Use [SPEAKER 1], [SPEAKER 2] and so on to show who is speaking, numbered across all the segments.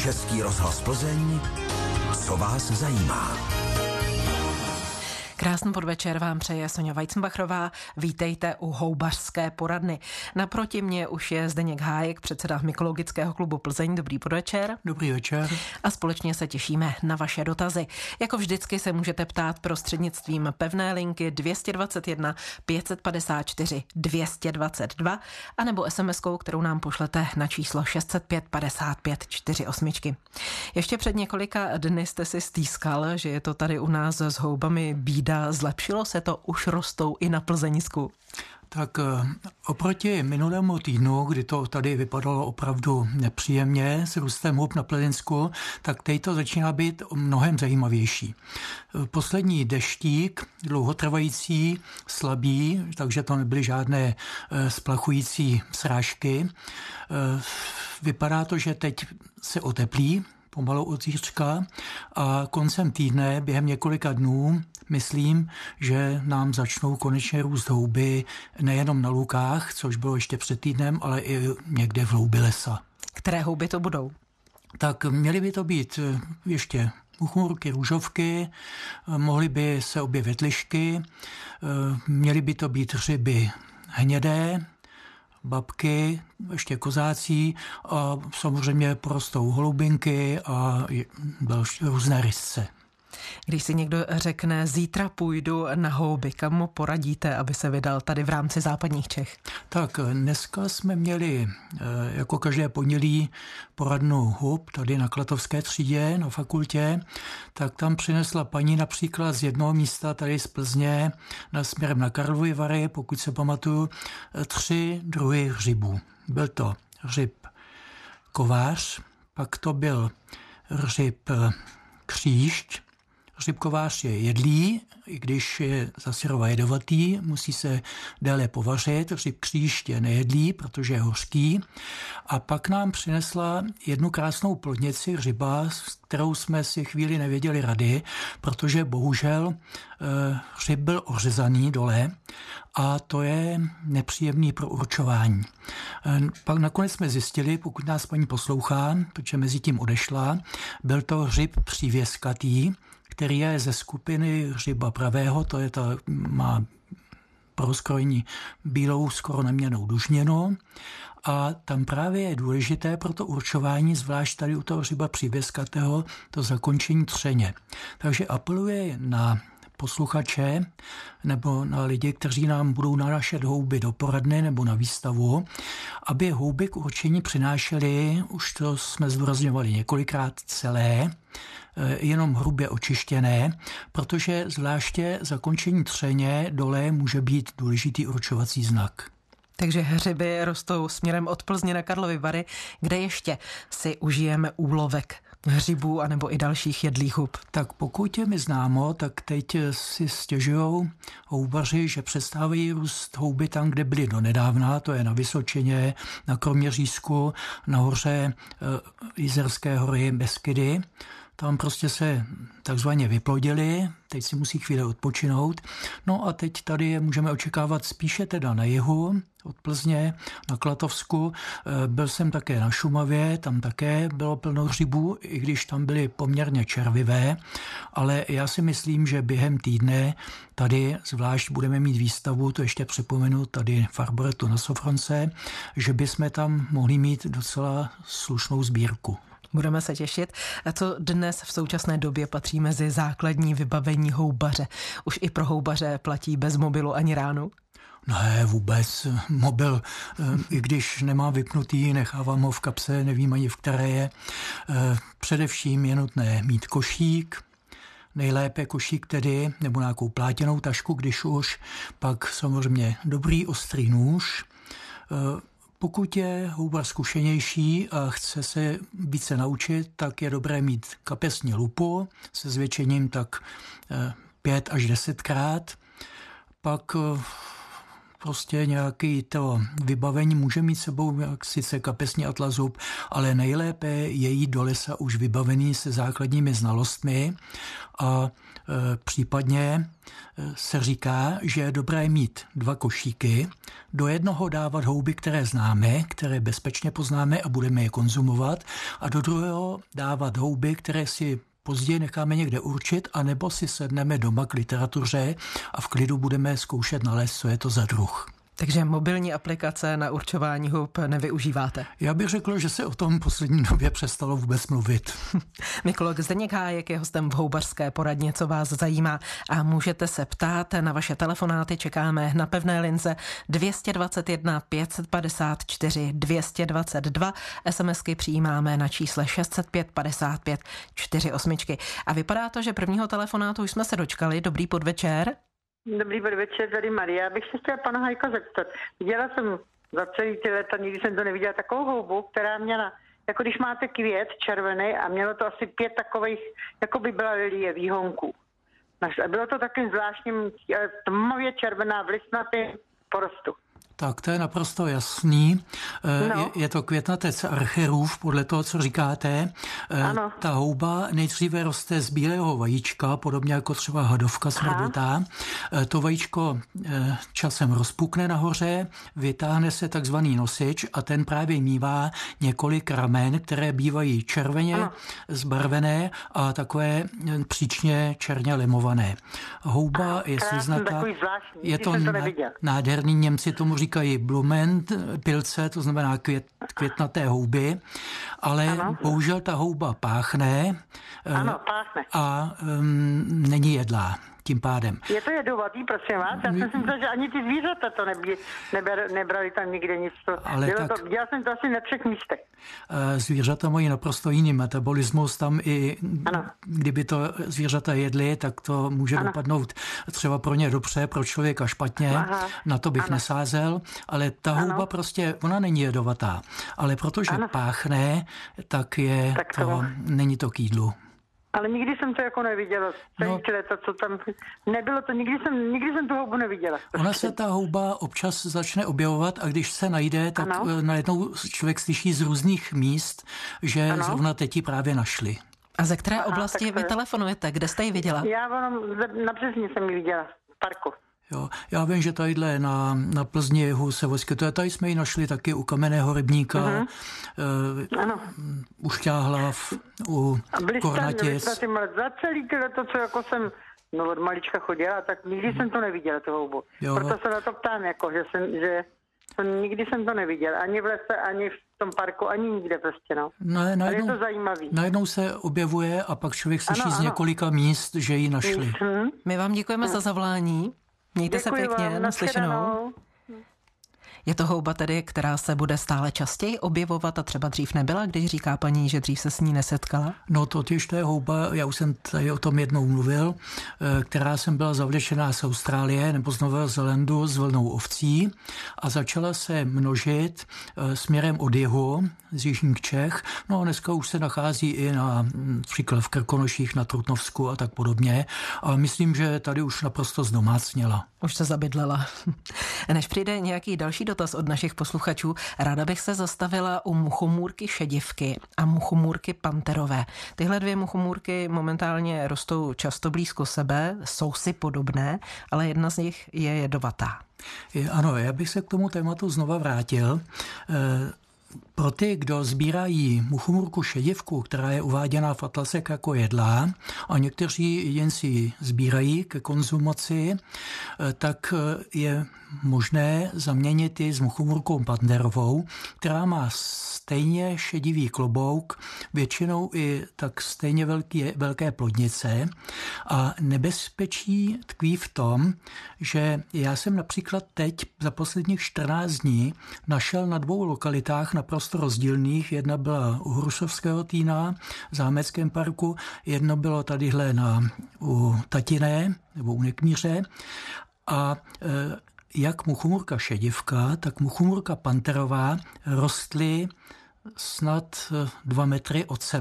[SPEAKER 1] Český rozhlas Plzeň, co vás zajímá.
[SPEAKER 2] Krásný podvečer vám přeje Sonja Weizenbachrová. Vítejte u houbařské poradny. Naproti mě už je Zdeněk Hájek, předseda Mykologického klubu Plzeň. Dobrý podvečer.
[SPEAKER 3] Dobrý večer.
[SPEAKER 2] A společně se těšíme na vaše dotazy. Jako vždycky se můžete ptát prostřednictvím pevné linky 221 554 222 anebo SMS-kou, kterou nám pošlete na číslo 605 55 48. Ještě před několika dny jste si stýskal, že je to tady u nás s houbami bída. Zlepšilo se to, už rostou i na Plzeňsku?
[SPEAKER 3] Tak oproti minulému týdnu, kdy to tady vypadalo opravdu nepříjemně s růstem hub na Plzeňsku, tak teď to začíná být mnohem zajímavější. Poslední deštík, dlouhotrvající, slabý, takže to nebyly žádné splachující srážky. Vypadá to, že teď se oteplí, pomalu od zítřka, a koncem týdne, během několika dnů, myslím, že nám začnou konečně růst houby nejenom na lukách, což bylo ještě před týdnem, ale i někde v hloubi lesa.
[SPEAKER 2] Které houby to budou?
[SPEAKER 3] Tak měly by to být ještě muchůrky, růžovky, mohly by se objevit lišky, měly by to být hřiby hnědé, babky, ještě kozácí a samozřejmě porostou holubinky a další různé rysce.
[SPEAKER 2] Když si někdo řekne, zítra půjdu na houby, kam mu poradíte, aby se vydal tady v rámci západních Čech?
[SPEAKER 3] Tak dneska jsme měli jako každé pondělí poradnu hub tady na Klatovské třídě na fakultě, tak tam přinesla paní například z jednoho místa tady z Plzně směrem na Karlovy Vary, pokud se pamatuju, 3 druhy hřibů. Byl to hřib kovář, pak to byl hřib kříšť. Hřib kovář je jedlý, i když je zasyrova jedovatý, musí se déle povařit. Hřib kříšť je nejedlý, protože je hořký. A pak nám přinesla jednu krásnou plodnici hřiba, s kterou jsme si chvíli nevěděli rady, protože bohužel hřib byl ořezaný dole a to je nepříjemný pro určování. Pak nakonec jsme zjistili, pokud nás paní poslouchá, protože mezi tím odešla, byl to hřib přívěskatý, který je ze skupiny hřiba pravého, to je má pro rozkrojení bílou, skoro neměnnou dužněnu. A tam právě je důležité pro to určování, zvlášť tady u toho hřiba přívěskatého, to zakončení třeně. Takže apeluje na posluchače nebo na lidi, kteří nám budou nanášet houby do poradny nebo na výstavu, aby houby k určení přinášely, už to jsme zdůrazňovali několikrát, celé, jenom hrubě očištěné, protože zvláště zakončení třeně dole může být důležitý určovací znak.
[SPEAKER 2] Takže hřiby rostou směrem od Plzně na Karlovy Vary, kde ještě si užijeme úlovek hřibů anebo i dalších jedlých hub.
[SPEAKER 3] Tak pokud je mi známo, tak teď si stěžujou houbaři, že přestávají růst houby tam, kde byly donedávna, to je na Vysočině, na Kroměřížsku, nahoře Jizerské hory, Beskydy. Tam prostě se takzvaně vyplodili, teď si musí chvíli odpočinout. No a teď tady je můžeme očekávat spíše teda na jihu, od Plzně, na Klatovsku. Byl jsem také na Šumavě, tam také bylo plno hřibů, i když tam byly poměrně červivé, ale já si myslím, že během týdne tady zvlášť budeme mít výstavu, to ještě připomenu tady v Arboretu na Sofronce, že bychom tam mohli mít docela slušnou sbírku.
[SPEAKER 2] Budeme se těšit. A co dnes v současné době patří mezi základní vybavení houbaře? Už i pro houbaře platí bez mobilu ani ránu?
[SPEAKER 3] Ne, vůbec. Mobil, i když nemám vypnutý, nechávám ho v kapse, nevím ani v které je. Především je nutné mít košík, nejlépe košík tedy, nebo nějakou plátěnou tašku, když už, pak samozřejmě dobrý ostrý nůž. Pokud je houbař zkušenější a chce se více naučit, tak je dobré mít kapesní lupu se zvětšením tak 5 až 10krát. Pak prostě nějaký to vybavení může mít sebou jak sice kapesní atlazub, ale nejlépe je jít do lesa už vybavený se základními znalostmi a případně se říká, že je dobré mít 2 košíky, do jednoho dávat houby, které známe, které bezpečně poznáme a budeme je konzumovat, a do druhého dávat houby, které si později necháme někde určit, anebo si sedneme doma k literatuře a v klidu budeme zkoušet nalézt, co je to za druh.
[SPEAKER 2] Takže mobilní aplikace na určování hub nevyužíváte?
[SPEAKER 3] Já bych řekl, že se o tom poslední době přestalo vůbec mluvit.
[SPEAKER 2] Mykolog Zdeněk Hájek je hostem v houbařské poradně, co vás zajímá, a můžete se ptát na vaše telefonáty. Čekáme na pevné lince 221 554 222. SMSky přijímáme na čísle 605 55 48. A vypadá to, že prvního telefonátu už jsme se dočkali. Dobrý podvečer.
[SPEAKER 4] Dobrý podvečer, tady Maria. Já bych se chtěla pana Hajka zeptat. Viděla jsem za celý ty léta, nikdy jsem to neviděla, takovou houbu, která měla, jako když máte květ červený, a mělo to asi 5 takových, jako by byla lilie výhonků. A bylo to takovým zvláštním, tmavě červená v listnatém porostu.
[SPEAKER 3] Tak to je naprosto jasný. No. Je to květnatec archerův, podle toho, co říkáte.
[SPEAKER 4] Ano.
[SPEAKER 3] Ta houba nejdříve roste z bílého vajíčka, podobně jako třeba hadovka smrdutá. To vajíčko časem rozpukne nahoře, vytáhne se takzvaný nosič a ten právě mívá několik ramen, které bývají červeně zbarvené a takové příčně černě lemované. Houba je slíznatá. Je to nádherný, Němci tomu říkají Blumen, pilce, to znamená květnaté houby, ale bohužel ta houba páchne, a není jedlá tím pádem.
[SPEAKER 4] Je to jedovatý, prosím vás? Já jsem si myslel, že ani ty zvířata to nebrali tam nikde nic. Dělal jsem to asi na 3 místech.
[SPEAKER 3] Zvířata mají naprosto jiný metabolismus. Tam i kdyby to zvířata jedli, tak to může dopadnout třeba pro ně dobře, pro člověka špatně. Na to bych nesázel. Ale ta houba prostě, ona není jedovatá. Ale protože páchne, tak není to k jídlu.
[SPEAKER 4] Ale nikdy jsem to jako neviděla. Co tam nebylo to, nikdy jsem tu houbu neviděla.
[SPEAKER 3] Ona se ta houba občas začne objevovat, a když se najde, tak najednou člověk slyší z různých míst, že zrovna teď ji právě našli.
[SPEAKER 2] A ze které oblasti vy telefonujete? Kde jste ji viděla?
[SPEAKER 4] Já na Plzni jsem ji viděla, v parku.
[SPEAKER 3] Jo, já vím, že tadyhle na Plzni jihu Sevojské, tady jsme ji našli taky u Kamenného rybníka, u Šťáhlav, u Kornatic.
[SPEAKER 4] Za celý to, co jako jsem od malička chodila, tak nikdy jsem to neviděla, tu houbu. Proto se na to ptám, jako, že nikdy jsem to neviděla. Ani v lese, ani v tom parku, ani nikde prostě, Ale je to zajímavý.
[SPEAKER 3] Najednou se objevuje a pak člověk slyší z několika míst, že ji našli.
[SPEAKER 2] My vám děkujeme za zavolání. Mějte se pěkně, naslyšenou. Je to houba tedy, která se bude stále častěji objevovat a třeba dřív nebyla, když říká paní, že dřív se s ní nesetkala?
[SPEAKER 3] No totiž to je houba, já už jsem tady o tom jednou mluvil, která jsem byla zavlečená z Austrálie nebo z Nového Zélandu s vlnou ovcí a začala se množit směrem od jihu, z jižních Čech. No a dneska už se nachází i například v Krkonoších, na Trutnovsku a tak podobně. A myslím, že tady už naprosto zdomácněla.
[SPEAKER 2] Už se zabydlela. Než přijde nějaký další dotaz od našich posluchačů, ráda bych se zastavila u muchomůrky šedivky a muchomůrky panterové. Tyhle 2 muchomůrky momentálně rostou často blízko sebe, jsou si podobné, ale jedna z nich je jedovatá.
[SPEAKER 3] Ano, já bych se k tomu tématu znova vrátil. Pro ty, kdo sbírají muchomůrku šedivku, která je uváděna v atlasech jako jedlá, a někteří jen si sbírají ke konzumaci, tak je možné zaměnit ji s muchomůrkou panterovou, která má stejně šedivý klobouk, většinou i tak stejně velké plodnice. A nebezpečí tkví v tom, že já jsem například teď za posledních 14 dní našel na 2 lokalitách naprosto rozdílných. Jedna byla u Hrušovského Týna v Zámeckém parku, jedno bylo tadyhle u Tatiné nebo u Nekmíře. A jak muchomůrka šedivka, tak muchomůrka panterová rostly snad 2 metry od sebe.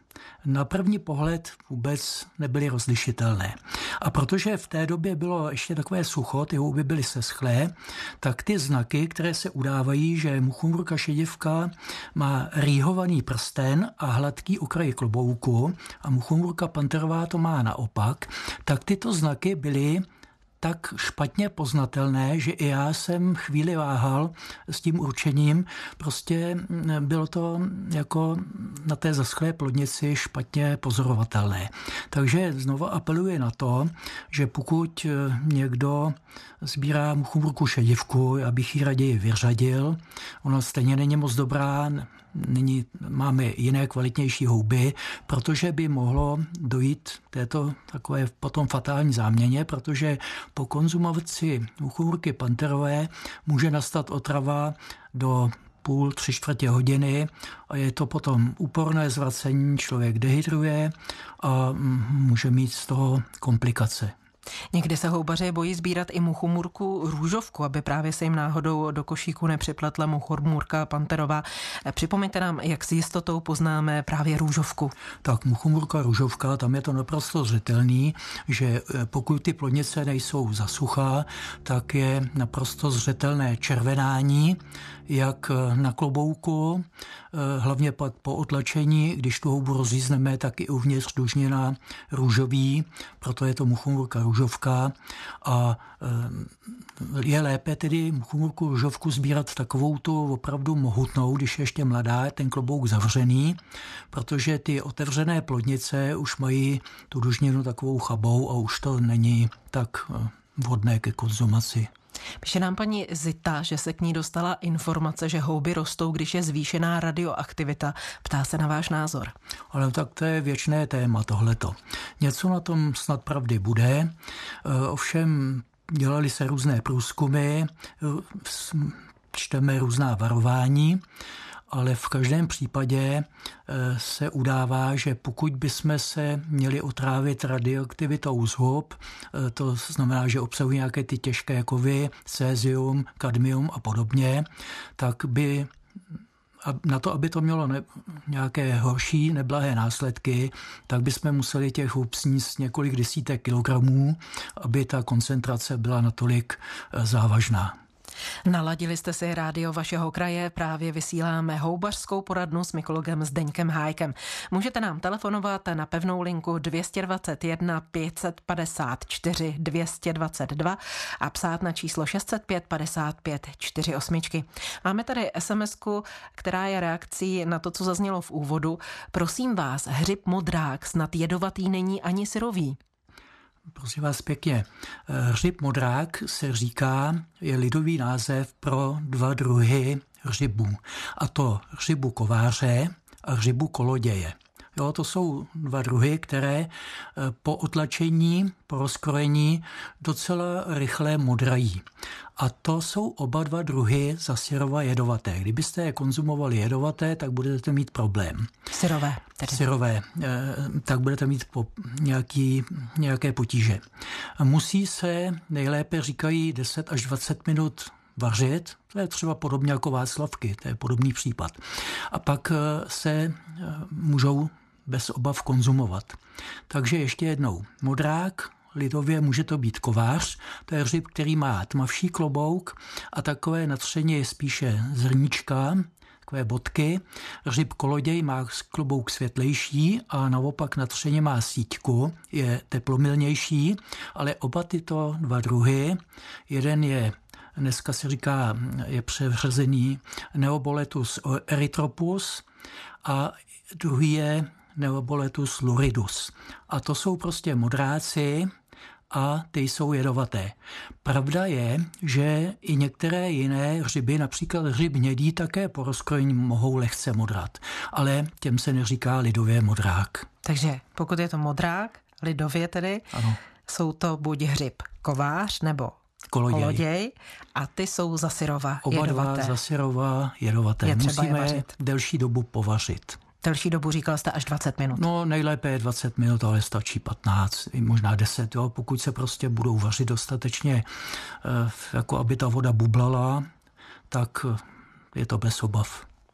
[SPEAKER 3] na první pohled vůbec nebyly rozlišitelné. A protože v té době bylo ještě takové sucho, ty houby byly seschlé, tak ty znaky, které se udávají, že muchomurka šedivka má rýhovaný prsten a hladký okraj klobouku a muchomurka panterová to má naopak, tak tyto znaky byly tak špatně poznatelné, že i já jsem chvíli váhal s tím určením. Prostě bylo to jako na té zaschlé plodnici špatně pozorovatelné. Takže znovu apeluji na to, že pokud někdo sbírá muchomurku šedivku, já bych ji raději vyřadil. Ona stejně není moc dobrá, máme jiné kvalitnější houby, protože by mohlo dojít této takové potom fatální záměně, protože po konzumaci muchomurky panterové může nastat otrava do půl, 3/4 hodiny a je to potom úporné zvracení, člověk dehydruje a může mít z toho komplikace.
[SPEAKER 2] Někdy se houbaři bojí sbírat i muchomurku růžovku, aby právě se jim náhodou do košíku nepřipletla muchomurka panterová. Připomeňte nám, jak s jistotou poznáme právě růžovku.
[SPEAKER 3] Tak muchomurka růžovka, tam je to naprosto zřetelný, že pokud ty plodnice nejsou zasuchá, tak je naprosto zřetelné červenání, jak na klobouku, hlavně pak po otlačení, když tu houbu rozřízneme, tak i uvnitř dužnina růžový, proto je to muchomurka růžovka a je lépe tedy muchomurku růžovku sbírat takovou tu opravdu mohutnou, když je ještě mladá, ten klobouk zavřený, protože ty otevřené plodnice už mají tu dužninu takovou chabou a už to není tak vhodné ke konzumaci.
[SPEAKER 2] Píše nám paní Zita, že se k ní dostala informace, že houby rostou, když je zvýšená radioaktivita. Ptá se na váš názor.
[SPEAKER 3] Ale tak to je věčné téma tohleto. Něco na tom snad pravdy bude. Ovšem dělali se různé průzkumy, čteme různá varování, ale v každém případě se udává, že pokud bychom se měli otrávit radioaktivitou z hub, to znamená, že obsahují nějaké ty těžké kovy, cézium, kadmium a podobně, tak by na to, aby to mělo nějaké horší, neblahé následky, tak bychom museli těch hub sníst několik desítek kilogramů, aby ta koncentrace byla natolik závažná.
[SPEAKER 2] Naladili jste si rádio vašeho kraje, právě vysíláme houbařskou poradnu s mykologem Zdeňkem Hájkem. Můžete nám telefonovat na pevnou linku 221 554 222 a psát na číslo 605 55 48. Máme tady SMS-ku, která je reakcí na to, co zaznělo v úvodu. Prosím vás, hřib modrák snad jedovatý není ani syrový.
[SPEAKER 3] Prosím vás pěkně, hřib modrák se říká, je lidový název pro dva druhy hřibů. A to hřibu kováře a hřibu koloděje. Jo, to jsou dva druhy, které po otlačení, po rozkrojení docela rychle modrají. A to jsou oba dva druhy za syrova jedovaté. Kdybyste je konzumovali jedovaté, tak budete mít problém.
[SPEAKER 2] Syrové. Tedy.
[SPEAKER 3] Syrové, tak budete mít nějaké potíže. Musí se, nejlépe říkají 10 až 20 minut vařit, to je třeba podobně jako václavky, to je podobný případ. A pak se můžou bez obav konzumovat. Takže ještě jednou, modrák, lidově může to být kovář, to je hřib, který má tmavší klobouk a takové natření je spíše zrníčka, takové bodky. Hřib koloděj má klobouk světlejší a naopak natření má síťku, je teplomilnější, ale oba tyto dva druhy, jeden je, dneska se říká, je převřezený Neoboletus erythropus a druhý je Neoboletus luridus. A to jsou prostě modráci a ty jsou jedovaté. Pravda je, že i některé jiné hřiby, například hřib hnědý, také po rozkrojení mohou lehce modrat. Ale těm se neříká lidově modrák.
[SPEAKER 2] Takže pokud je to modrák, lidově tedy, ano. Jsou to buď hřib kovář nebo koloděj a ty jsou za syrova jedovaté. Oba dva
[SPEAKER 3] za syrova jedovaté. Musíme delší dobu povařit.
[SPEAKER 2] Delší dobu říkal jste až 20 minut.
[SPEAKER 3] No nejlépe je 20 minut, ale stačí 15, možná 10, jo, pokud se prostě budou vařit dostatečně, jako aby ta voda bublala, tak je to bez obav.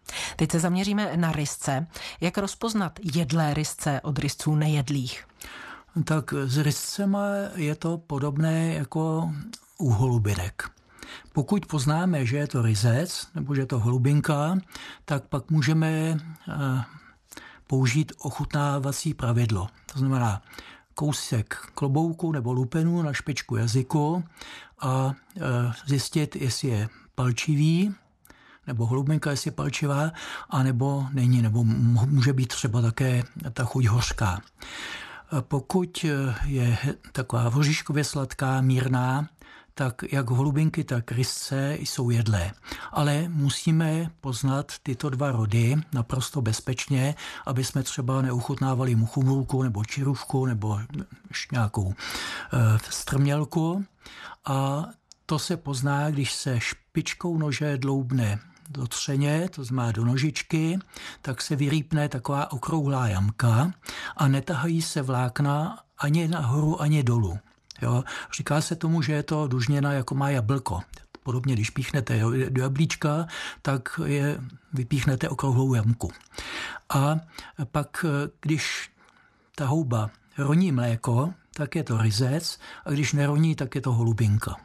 [SPEAKER 2] Teď se zaměříme na rysce. Jak rozpoznat jedlé rysce od rysců nejedlých?
[SPEAKER 3] Tak s ryscema je to podobné jako u holubinek. Pokud poznáme, že je to ryzec nebo že je to holubinka, tak pak můžeme použít ochutnávací pravidlo. To znamená kousek klobouku nebo lupenu na špičku jazyku a zjistit, jestli je palčivý, nebo holubinka, jestli je palčivá, anebo není, nebo může být třeba také ta chuť hořká. Pokud je taková hoříškově sladká, mírná, tak jak holubinky, tak rysce jsou jedlé. Ale musíme poznat tyto dva rody naprosto bezpečně, aby jsme třeba neuchutnávali muchomůrku nebo čirůvku nebo nějakou strmělku. A to se pozná, když se špičkou nože dloubne do třeně, to znamená do nožičky, tak se vyrýpne taková okrouhlá jamka a netahají se vlákna ani nahoru, ani dolů. Jo? Říká se tomu, že je to dužněna jako má jablko. Podobně, když píchnete do jablíčka, tak vypíchnete okrouhlou jamku. A pak, když ta houba roní mléko, tak je to ryzec, a když neroní, tak je to holubinka.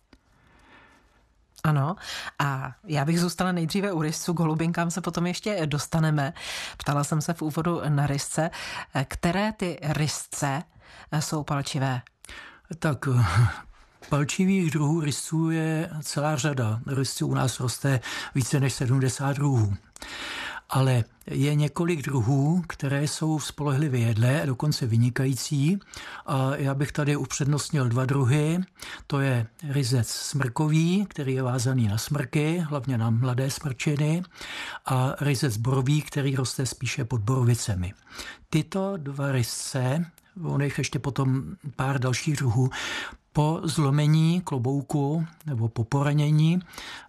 [SPEAKER 2] Ano, a já bych zůstala nejdříve u rysců, k holubinkám se potom ještě dostaneme. Ptala jsem se v úvodu na rysce, které ty rysce jsou palčivé?
[SPEAKER 3] Tak palčivých druhů rysců je celá řada. Rysců u nás roste více než 70 druhů. Ale je několik druhů, které jsou spolehlivě jedlé a dokonce vynikající. A já bych tady upřednostnil dva druhy. To je ryzec smrkový, který je vázaný na smrky, hlavně na mladé smrčiny, a ryzec borový, který roste spíše pod borovicemi. Tyto dva rysce, on jich ještě potom pár dalších druhů, po zlomení klobouku nebo po poranění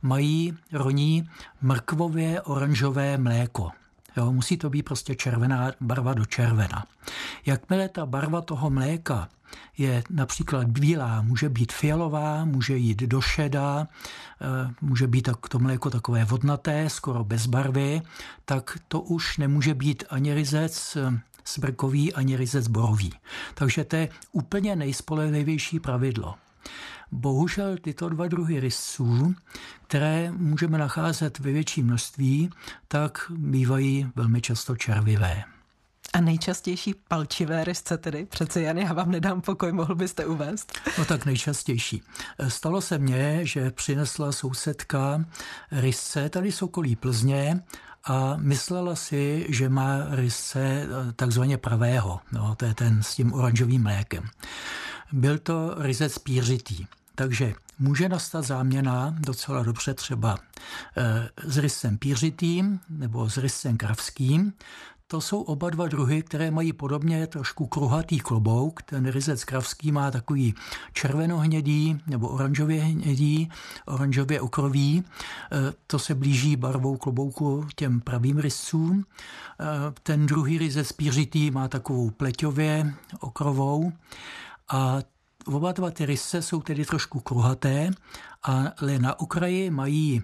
[SPEAKER 3] roní mrkvově oranžové mléko. Jo, musí to být prostě červená barva do červena. Jakmile ta barva toho mléka je například bílá, může být fialová, může jít do šeda, může být to mléko takové vodnaté, skoro bez barvy, tak to už nemůže být ani ryzec smrkový, ani ryzec borový. Takže to je úplně nejspolehlivější pravidlo. Bohužel tyto dva druhy rysců, které můžeme nacházet ve větším množství, tak bývají velmi často červivé.
[SPEAKER 2] A nejčastější palčivé rysce tedy? Přece jen já vám nedám pokoj, mohl byste uvést?
[SPEAKER 3] No tak nejčastější. Stalo se mně, že přinesla sousedka rysce tady z okolí Plzně a myslela si, že má rysce takzvaně pravého. No, to je ten s tím oranžovým mlékem. Byl to ryzec pířitý. Takže může nastat záměna docela dobře třeba s ryscem pířitým nebo s ryscem kravským. To jsou oba dva druhy, které mají podobně trošku kruhatý klobouk. Ten ryzec kravský má takový červenohnědý nebo oranžově hnědý, oranžově okrový. To se blíží barvou klobouku těm pravým ryscům. Ten druhý ryzec pířitý má takovou pleťově okrovou. A oba dva ty rysce jsou tedy trošku kruhaté, ale na okraji mají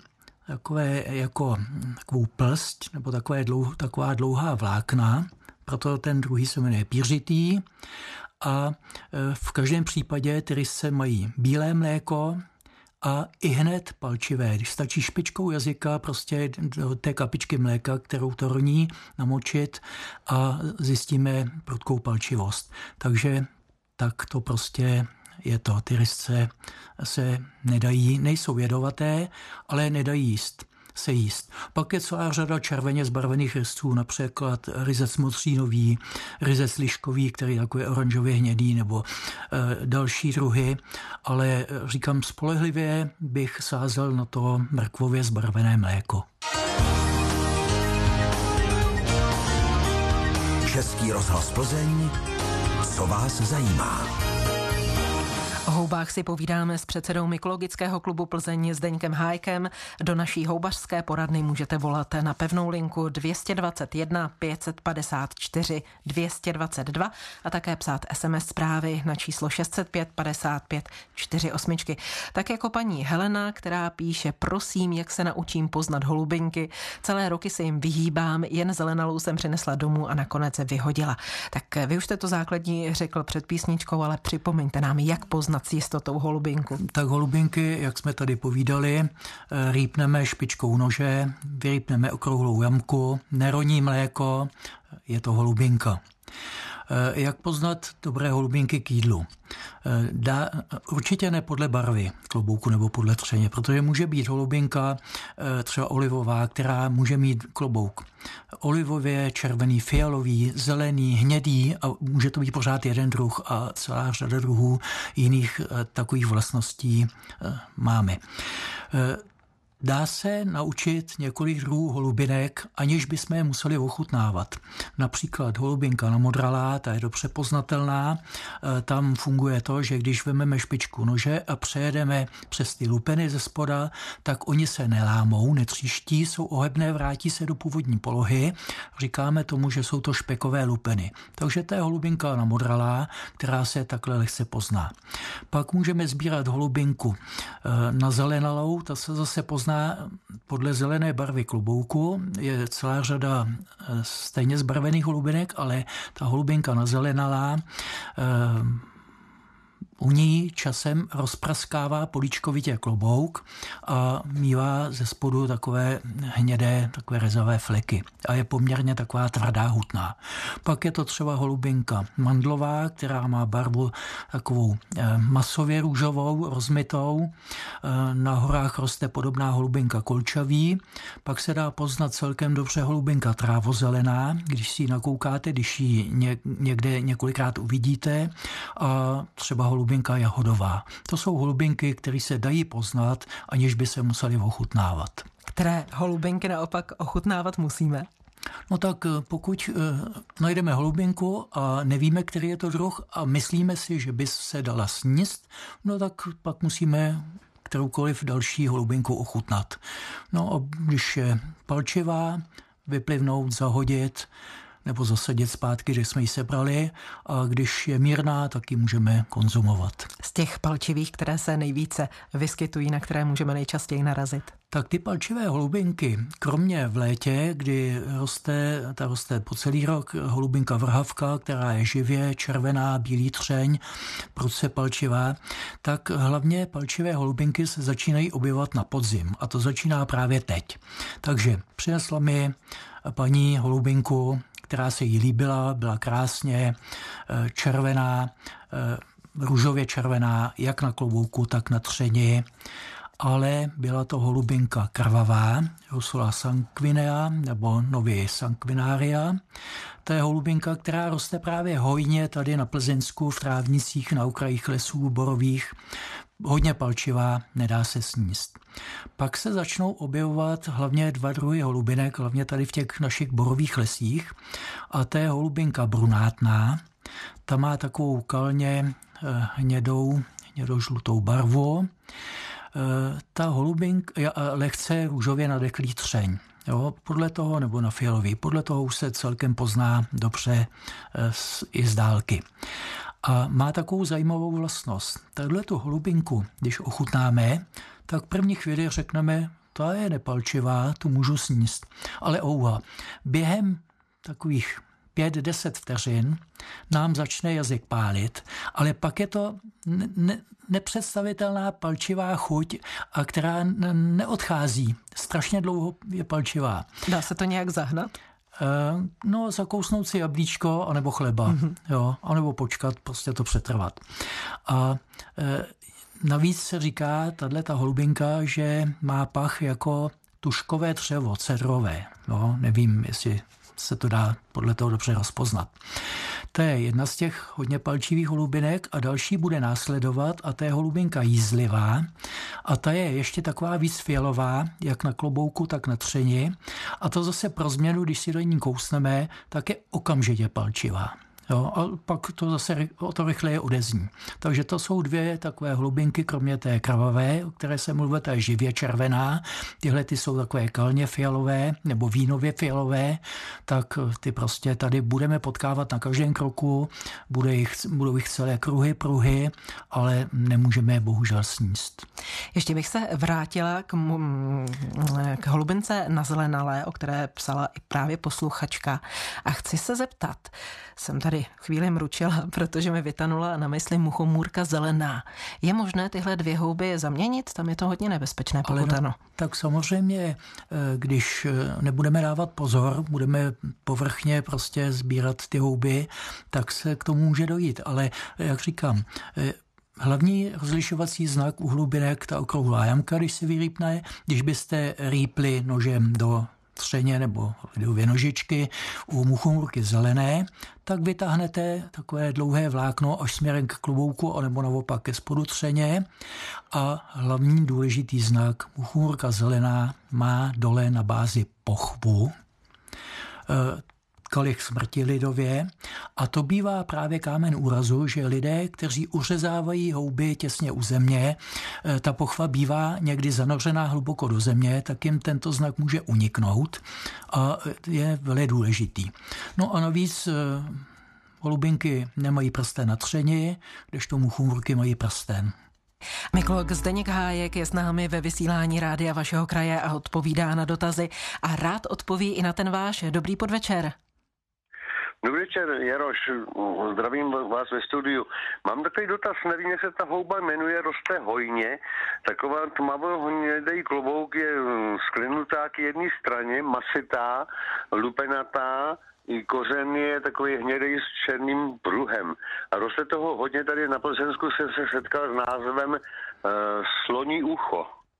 [SPEAKER 3] takovou plst nebo taková dlouhá vlákna, proto ten druhý se jmenuje pířitý. A v každém případě ty rysce mají bílé mléko a i hned palčivé. Když stačí špičkou jazyka prostě do té kapičky mléka, kterou to roní, namočit a zjistíme prudkou palčivost. Takže tak to prostě je to. Ty rysce se nejsou jedovaté, ale nedají se jíst. Pak je celá řada červeně zbarvených rysců, například ryzec modřínový, ryzec liškový, který je takový oranžově hnědý, nebo další druhy, ale říkám spolehlivě bych sázel na to mrkvově zbarvené mléko.
[SPEAKER 1] Český rozhlas Plzeň, co vás zajímá.
[SPEAKER 2] houbách si povídáme s předsedou Mykologického klubu Plzeň Zdeňkem Hájkem. Do naší houbařské poradny můžete volat na pevnou linku 221 554 222 a také psát SMS zprávy na číslo 605 55 48. Tak jako paní Helena, která píše: prosím, jak se naučím poznat holubinky. Celé roky se jim vyhýbám, jen zelenalou jsem přinesla domů a nakonec se vyhodila. Tak vy už jste to základní řekl před písničkou, ale připomeňte nám, jak poznat s jistotou holubinku.
[SPEAKER 3] Tak holubinky, jak jsme tady povídali, rýpneme špičkou nože, vyrýpneme okrouhlou jamku, neroní mléko, je to holubinka. Jak poznat dobré holubinky k jídlu? Určitě ne podle barvy klobouku nebo podle třeně, protože může být holubinka třeba olivová, která může mít klobouk olivově, červený, fialový, zelený, hnědý a může to být pořád jeden druh a celá řada druhů jiných takových vlastností máme. Dá se naučit několik druhů holubinek, aniž bychom je museli ochutnávat. Například holubinka namodralá, ta je dobře poznatelná. Tam funguje to, že když vezmeme špičku nože a přejedeme přes ty lupeny ze spoda, tak oni se nelámou, netříští, jsou ohebné, vrátí se do původní polohy. Říkáme tomu, že jsou to špekové lupeny. Takže to je holubinka namodralá, která se takhle lehce pozná. Pak můžeme sbírat holubinku nazelenalou, ta se zase pozná podle zelené barvy klobouku. Je celá řada stejně zbarvených holubinek, ale ta holubinka nazelenalá u ní časem rozpraskává políčkovitě klobouk a mívá ze spodu takové hnědé, takové rezavé fleky a je poměrně taková tvrdá, hutná. Pak je to třeba holubinka mandlová, která má barvu takovou masově růžovou, rozmytou. Na horách roste podobná holubinka kolčaví. Pak se dá poznat celkem dobře holubinka trávozelená, když si ji nakoukáte, když ji někde několikrát uvidíte, a třeba holubinka jahodová. To jsou holubinky, které se dají poznat, aniž by se museli ochutnávat.
[SPEAKER 2] Které holubinky naopak ochutnávat musíme?
[SPEAKER 3] No tak pokud najdeme holubinku a nevíme, který je to druh a myslíme si, že by se dala sníst, no tak pak musíme kteroukoliv další holubinku ochutnat. No a když je palčivá, vyplivnout, zahodit nebo zasadit zpátky, že jsme ji sebrali, a když je mírná, tak ji můžeme konzumovat.
[SPEAKER 2] Z těch palčivých, které se nejvíce vyskytují, na které můžeme nejčastěji narazit?
[SPEAKER 3] Tak ty palčivé holubinky, kromě v létě, kdy roste po celý rok holubinka vrhavka, která je živě červená, bílý třeň, prudce palčivá, tak hlavně palčivé holubinky se začínají objevovat na podzim a to začíná právě teď. Takže přinesla mi paní holubinku, která se jí líbila, byla krásně červená, růžově červená, jak na klobouku, tak na třeni, ale byla to holubinka krvavá, Russula sanguinea nebo nově sanguinaria. To je holubinka, která roste právě hojně tady na Plzeňsku, v trávnicích, na okrajích lesů borových. Hodně palčivá, nedá se sníst. Pak se začnou objevovat hlavně dva druhy holubinek, hlavně tady v těch našich borových lesích. A to je holubinka brunátná. Ta má takovou kalně hnědožlutou barvu. Ta holubinka je lehce růžově nadeklý třeň. Jo, podle toho, nebo na fialový, podle toho už se celkem pozná dobře i z dálky. A má takovou zajímavou vlastnost. Tato holubinku, když ochutnáme, tak v první chvíli řekneme, ta je nepalčivá, tu můžu sníst. Ale během takových 5-10 vteřin nám začne jazyk pálit, ale pak je to nepředstavitelná palčivá chuť, a která neodchází. Strašně dlouho je palčivá.
[SPEAKER 2] Dá se to nějak zahnat?
[SPEAKER 3] No, zakousnout si jablíčko, anebo chleba, jo, anebo počkat, prostě to přetrvat. A navíc se říká, tato holubinka, že má pach jako tužkové dřevo, cedrové. No, nevím, jestli se to dá podle toho dobře rozpoznat. To je jedna z těch hodně palčivých holubinek a další bude následovat a to je holubinka jízlivá a ta je ještě taková víc fialová, jak na klobouku, tak na třeni a to zase pro změnu, když si do ní kousneme, tak je okamžitě palčivá. Jo, a pak to zase o to rychleji odezní. Takže to jsou dvě takové hlubinky, kromě té krvavé, o které se mluvil, ta je živě červená. Tyhle ty jsou takové kalně fialové nebo vínově fialové, tak ty prostě tady budeme potkávat na každém kroku, budou jich celé pruhy, ale nemůžeme je bohužel sníst.
[SPEAKER 2] Ještě bych se vrátila k holubince nazelenalé, o které psala i právě posluchačka. A chci se zeptat, jsem tady chvíli mručila, protože mi vytanula na mysli muchomůrka zelená. Je možné tyhle dvě houby zaměnit? Tam je to hodně nebezpečné, pokud ano.
[SPEAKER 3] Tak samozřejmě, když nebudeme dávat pozor, budeme povrchně prostě sbírat ty houby, tak se k tomu může dojít. Ale jak říkám, hlavní rozlišovací znak u hlubinek, ta okrouhlá jamka, když se vyrýpne, když byste rýpli nožem do třeně nebo dvě nožičky u muchomůrky zelené, tak vytáhnete takové dlouhé vlákno až směrem k klobouku, anebo naopak ke spodu třeně. A hlavní důležitý znak muchomůrka zelená má dole na bázi pochvu, kalich smrti lidově, a to bývá právě kámen úrazu, že lidé, kteří uřezávají houby těsně u země, ta pochva bývá někdy zanořená hluboko do země, tak jim tento znak může uniknout a je velmi důležitý. No a navíc holubinky nemají prsten na třeni, kdežto muchomůrky mají prsten.
[SPEAKER 2] Mykolog Zdeněk Hájek je s námi ve vysílání rádia vašeho kraje a odpovídá na dotazy a rád odpoví i na ten váš. Dobrý podvečer.
[SPEAKER 5] Dobrý večer, Jaroš, zdravím vás ve studiu. Mám takový dotaz, nevím, jak se ta houba jmenuje, roste hojně. Taková tmavohnědý klobouk je sklenutá k jedné straně, masitá, lupenatá, i kořen je takový hnědý s černým pruhem. A roste toho hodně, tady na Plzeňsku se setkal s názvem sloní ucho.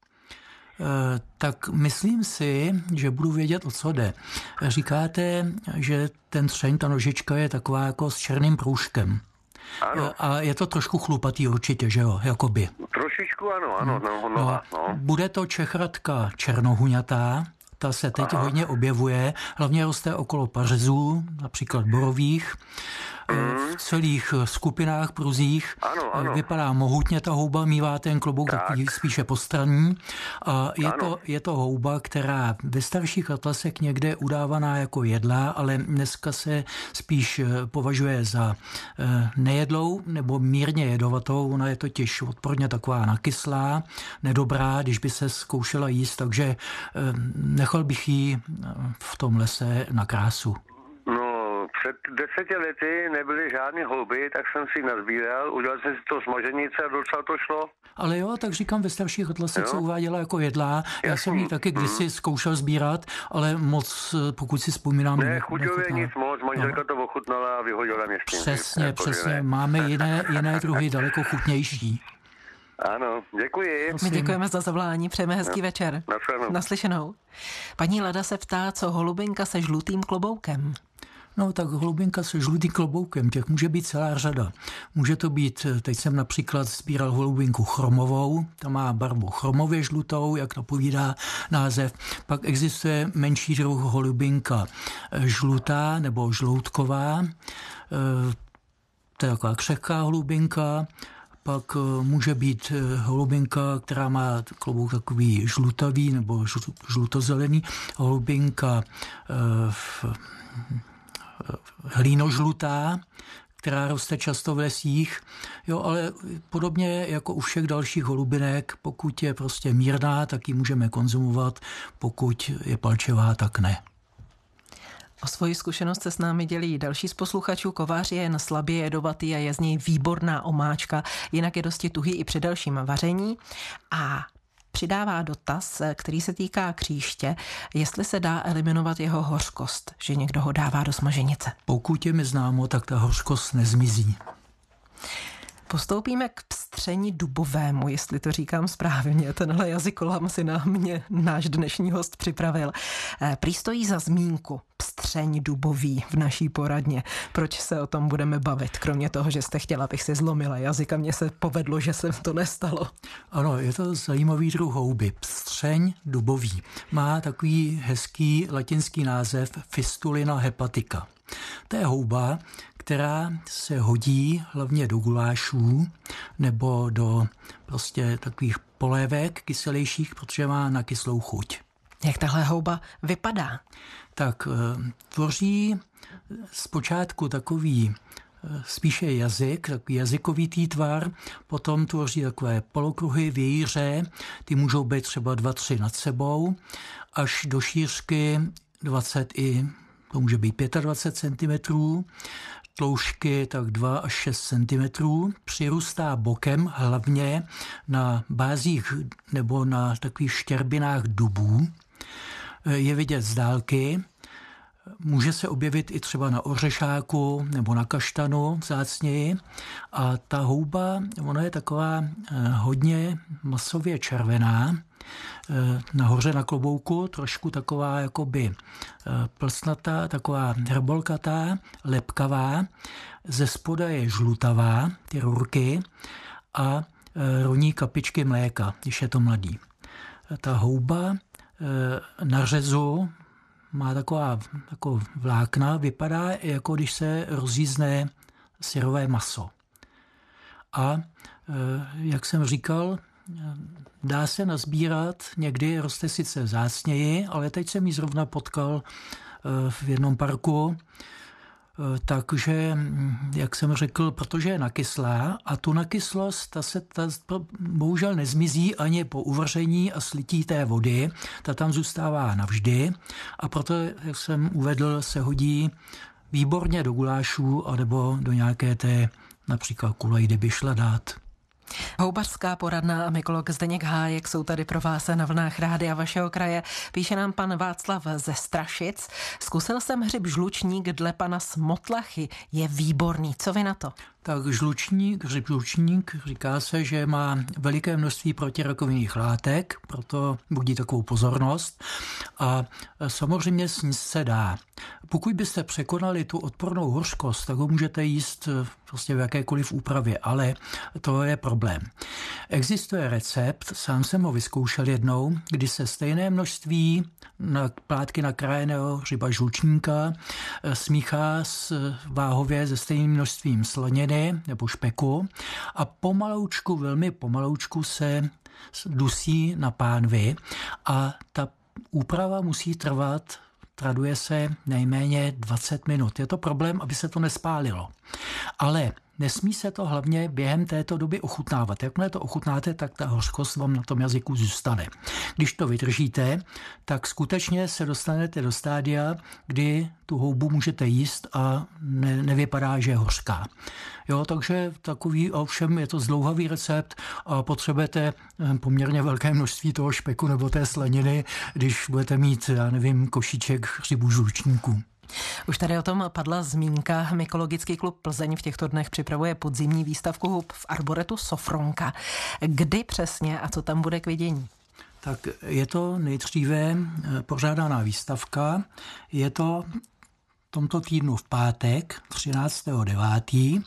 [SPEAKER 3] Tak myslím si, že budu vědět, o co jde. Říkáte, že ten třeň, ta nožička je taková jako s černým proužkem.
[SPEAKER 5] Ano.
[SPEAKER 3] A je to trošku chlupatý určitě, že jo, jakoby.
[SPEAKER 5] Trošičku ano. No.
[SPEAKER 3] Bude to čechratka černohuňatá, ta se teď hodně objevuje, hlavně roste okolo pařezů, například borových, v celých skupinách pruzích.
[SPEAKER 5] Ano.
[SPEAKER 3] Vypadá mohutně ta houba, mívá ten klobouk takový spíše postranní. A je to houba, která ve starších atlasech někde udávaná jako jedlá, ale dneska se spíš považuje za nejedlou nebo mírně jedovatou. Ona je totiž odporně taková nakyslá, nedobrá, když by se zkoušela jíst, takže nechal bych ji v tom lese na krásu.
[SPEAKER 5] Před 10 lety nebyly žádné houby, tak jsem si nazbíral, udělal jsem si to smaženice a docela to šlo.
[SPEAKER 3] Ale jo, tak říkám, ve starších atlasech se uváděla jako jedlá. Já jsem ji taky kdysi zkoušel sbírat, ale moc, pokud si vzpomínám,
[SPEAKER 5] ne, chuťově nic moc, manželka to ochutnala a vyhodila mě s tím.
[SPEAKER 3] Přesně, máme jiné druhy daleko chutnější.
[SPEAKER 5] Ano, děkuji.
[SPEAKER 2] My děkujeme za zavolání, přejeme hezký večer. Naslyšenou. Paní Lada se ptá, co holubinka se žlutým kloboukem?
[SPEAKER 3] No tak holubinka se žlutým kloboukem, těch může být celá řada. Může to být, teď jsem například sbíral holubinku chromovou, ta má barvu chromově žlutou, jak napovídá název. Pak existuje menší druh holubinka žlutá nebo žloutková, to je taková křehká holubinka. Pak může být holubinka, která má klobouk takový žlutavý nebo žlutozelený, holubinka hlínožlutá, která roste často v lesích, jo, ale podobně jako u všech dalších holubinek, pokud je prostě mírná, tak ji můžeme konzumovat, pokud je palčivá, tak ne.
[SPEAKER 2] O svoji zkušenost se s námi dělí další z posluchačů. Kovář je jen slabě jedovatý a je z něj výborná omáčka, jinak je dosti tuhý i při dalším vaření. A přidává dotaz, který se týká kříště, jestli se dá eliminovat jeho hořkost, že někdo ho dává do smaženice.
[SPEAKER 3] Pokud je mi známo, tak ta hořkost nezmizí.
[SPEAKER 2] Postoupíme k pstření dubovému, jestli to říkám správně. Tenhle jazykolam si na mě náš dnešní host připravil. Prý stojí za zmínku. střeň dubový v naší poradně. Proč se o tom budeme bavit? Kromě toho, že jste chtěla, abych si zlomila jazyk a mně se povedlo, že se to nestalo.
[SPEAKER 3] Ano, je to zajímavý druh houby. Střeň dubový. Má takový hezký latinský název Fistulina hepatica. To je houba, která se hodí hlavně do gulášů nebo do prostě takových polévek kyselějších, protože má na kyslou chuť.
[SPEAKER 2] Jak tahle houba vypadá?
[SPEAKER 3] Tak tvoří zpočátku takový spíše jazyk, takový jazykovitý tvar, potom tvoří takové polokruhy, vějíře, ty můžou být třeba 2-3 nad sebou, až do šířky 20 i to může být 25 cm, tloušťky tak 2 až 6 cm, přirůstá bokem hlavně na bázích nebo na takových štěrbinách dubů. Je vidět z dálky, může se objevit i třeba na ořešáku nebo na kaštanu vzácněji. A ta houba, ona je taková hodně masově červená, nahoře na klobouku, trošku taková jakoby plstnatá, taková hrbolkatá, lepkavá, ze spoda je žlutavá, ty rurky, a roní kapičky mléka, když je to mladý. Ta houba na řezu má taková vlákna, vypadá jako když se rozjízne syrové maso. A jak jsem říkal, dá se nazbírat, někdy roste sice vzácněji, ale teď jsem ji zrovna potkal v jednom parku, takže, jak jsem řekl, protože je nakyslá a tu nakyslost, ta bohužel nezmizí ani po uvaření a slití té vody, ta tam zůstává navždy a proto, jak jsem uvedl, se hodí výborně do gulášů anebo do nějaké té například kulejdy by šla dát.
[SPEAKER 2] Houbařská poradna a mykolog Zdeněk Hájek jsou tady pro vás na vlnách Rádia vašeho kraje. Píše nám pan Václav ze Strašic. Zkusil jsem hřib žlučník dle pana Smotlachy. Je výborný. Co vy na to?
[SPEAKER 3] Tak hřib žlučník, říká se, že má veliké množství protirakovinných látek, proto budí takovou pozornost a samozřejmě sníst se dá. Pokud byste překonali tu odpornou hořkost, tak ho můžete jíst prostě v jakékoliv úpravě, ale to je problém. Existuje recept, sám jsem ho vyzkoušel jednou, kdy se stejné množství na plátky nakrájeného hřiba žlučníka smíchá váhově se stejným množstvím slaniny nebo špeku a pomaloučku, velmi pomaloučku se dusí na pánvi a ta úprava musí trvat, traduje se nejméně 20 minut. Je to problém, aby se to nespálilo. Ale nesmí se to hlavně během této doby ochutnávat. Jakmile to ochutnáte, tak ta hořkost vám na tom jazyku zůstane. Když to vydržíte, tak skutečně se dostanete do stádia, kdy tu houbu můžete jíst a nevypadá, že je hořká. Jo, takže takový, ovšem je to zdlouhavý recept a potřebujete poměrně velké množství toho špeku nebo té slaniny, když budete mít, já nevím, košíček hřibu žlučníku.
[SPEAKER 2] Už tady o tom padla zmínka. Mykologický klub Plzeň v těchto dnech připravuje podzimní výstavku hub v arboretu Sofronka. Kdy přesně a co tam bude k vidění?
[SPEAKER 3] Tak je to nejdříve pořádaná výstavka. Je to tomto týdnu v pátek 13.9.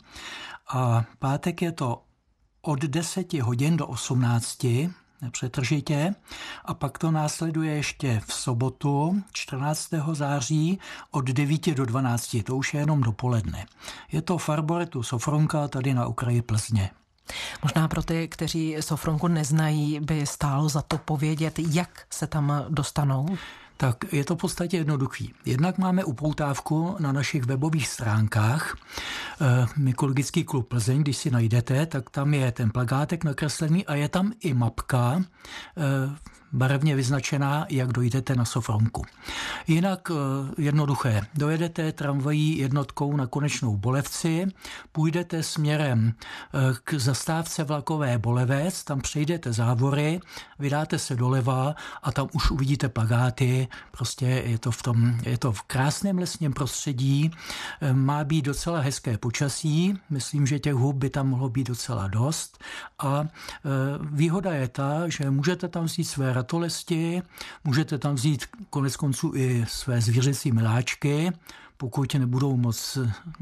[SPEAKER 3] a pátek je to od 10 hodin do 18 nepřetržitě a pak to následuje ještě v sobotu 14. září od 9 do 12, to už je jenom dopoledne. Je to v arboretu Sofronka tady na okraji Plzně.
[SPEAKER 2] Možná pro ty, kteří Sofronku neznají, by stálo za to povědět, jak se tam dostanou?
[SPEAKER 3] Tak je to v podstatě jednoduchý. Jednak máme upoutávku na našich webových stránkách. Mykologický klub Plzeň, když si najdete, tak tam je ten plakátek nakreslený a je tam i mapka barevně vyznačená, jak dojdete na Sofronku. Jinak jednoduché. Dojedete tramvají jednotkou na konečnou Bolevci, půjdete směrem k zastávce vlakové Bolevec, tam přejdete závory, vydáte se doleva a tam už uvidíte plakáty. Prostě je to v krásném lesním prostředí, má být docela hezké počasí, myslím, že těch hub by tam mohlo být docela dost a výhoda je ta, že můžete tam vzít své ratolesti, můžete tam vzít konec konců i své zvířecí miláčky, pokud nebudou moc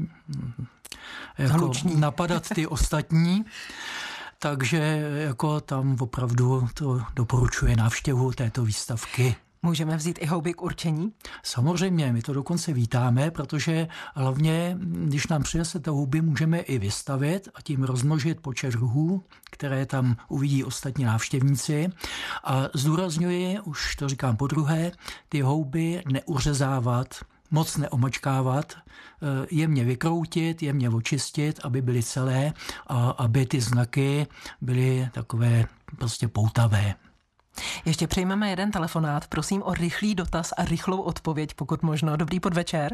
[SPEAKER 3] jako napadat ty ostatní. Takže jako tam opravdu to doporučuje návštěvu této výstavky.
[SPEAKER 2] Můžeme vzít i houby k určení?
[SPEAKER 3] Samozřejmě, my to dokonce vítáme, protože hlavně, když nám přinesete houby, můžeme i vystavit a tím rozmnožit počet druhů, které tam uvidí ostatní návštěvníci. A zdůrazňuji, už to říkám podruhé, ty houby neuřezávat, moc neomačkávat, jemně vykroutit, jemně očistit, aby byly celé a aby ty znaky byly takové prostě poutavé.
[SPEAKER 2] Ještě přejmeme jeden telefonát. Prosím o rychlý dotaz a rychlou odpověď, pokud možno. Dobrý podvečer.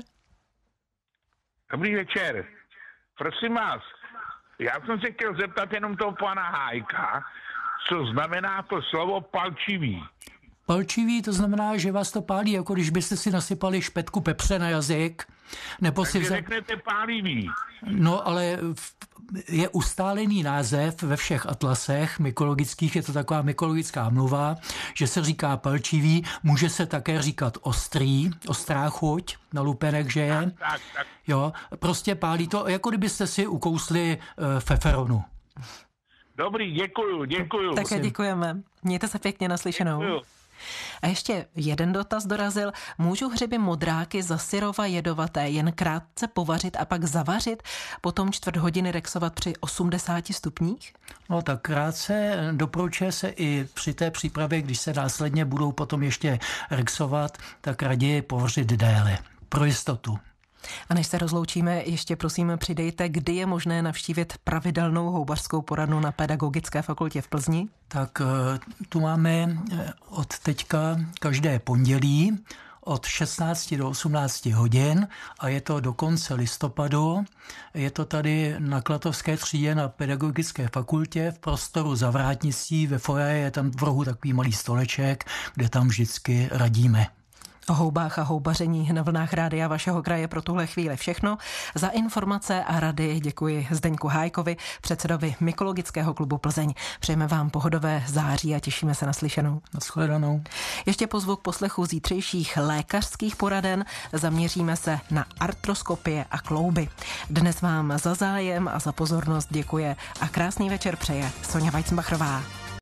[SPEAKER 6] Dobrý večer. Prosím vás, já jsem se chtěl zeptat jenom toho pana Hájka, co znamená to slovo palčivý.
[SPEAKER 3] Palčivý, to znamená, že vás to pálí, jako když byste si nasypali špetku pepře na jazyk. Nebo si
[SPEAKER 6] řeknete pálivý.
[SPEAKER 3] No, ale je ustálený název ve všech atlasech mykologických, je to taková mykologická mluva, že se říká palčivý, může se také říkat ostrý, ostrá chuť na lupenek, že je.
[SPEAKER 6] Tak.
[SPEAKER 3] Jo, prostě pálí to, jako kdybyste si ukousli feferonu.
[SPEAKER 6] Dobrý, děkuju.
[SPEAKER 2] Také děkujeme. Mějte se pěkně, naslyšenou.
[SPEAKER 6] Děkuju.
[SPEAKER 2] A ještě jeden dotaz dorazil. Můžu hřiby modráky za syrova jedovaté jen krátce povařit a pak zavařit, potom 1/4 hodiny rexovat při 80 stupních?
[SPEAKER 3] No tak krátce doporučuje se i při té přípravě, když se následně budou potom ještě rexovat, tak raději povařit déle, pro jistotu.
[SPEAKER 2] A než se rozloučíme, ještě prosím přidejte, kdy je možné navštívit pravidelnou houbařskou poradnu na Pedagogické fakultě v Plzni?
[SPEAKER 3] Tak tu máme od teďka každé pondělí od 16 do 18 hodin a je to do konce listopadu. Je to tady na Klatovské třídě na Pedagogické fakultě v prostoru za Vrátnicí, ve foyer je tam v rohu takový malý stoleček, kde tam vždycky radíme.
[SPEAKER 2] O houbách a houbaření na vlnách rádia vašeho kraje pro tuhle chvíli všechno. Za informace a rady děkuji Zdeňku Hájkovi, předsedovi Mykologického klubu Plzeň. Přejeme vám pohodové září a těšíme se na slyšenou.
[SPEAKER 3] Nashledanou.
[SPEAKER 2] Ještě pozvu k poslechu zítřejších lékařských poraden. Zaměříme se na artroskopie a klouby. Dnes vám za zájem a za pozornost děkuje a krásný večer přeje Sonja Weizbachrová.